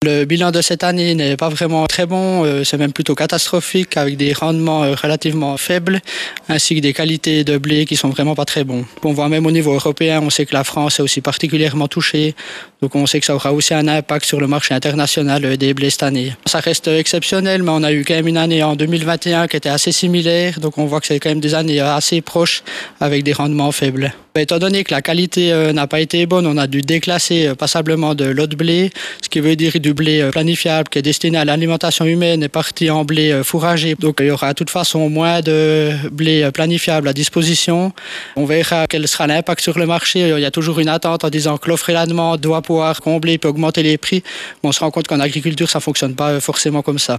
Le bilan de cette année n'est pas vraiment très bon, c'est même plutôt catastrophique avec des rendements relativement faibles ainsi que des qualités de blé qui sont vraiment pas très bons. On voit même au niveau européen, on sait que la France est aussi particulièrement touchée, donc on sait que ça aura aussi un impact sur le marché international des blés cette année. Ça reste exceptionnel, mais on a eu quand même une année en 2021 qui était assez similaire, donc on voit que c'est quand même des années assez proches avec des rendements faibles. Étant donné que la qualité n'a pas été bonne, on a dû déclasser passablement de l'eau de blé, ce qui veut dire du blé planifiable qui est destiné à l'alimentation humaine est parti en blé fourragé. Donc il y aura de toute façon moins de blé planifiable à disposition. On verra quel sera l'impact sur le marché. Il y a toujours une attente en disant que l'offre et la demande doivent pouvoir combler et augmenter les prix. Mais on se rend compte qu'en agriculture, ça ne fonctionne pas forcément comme ça.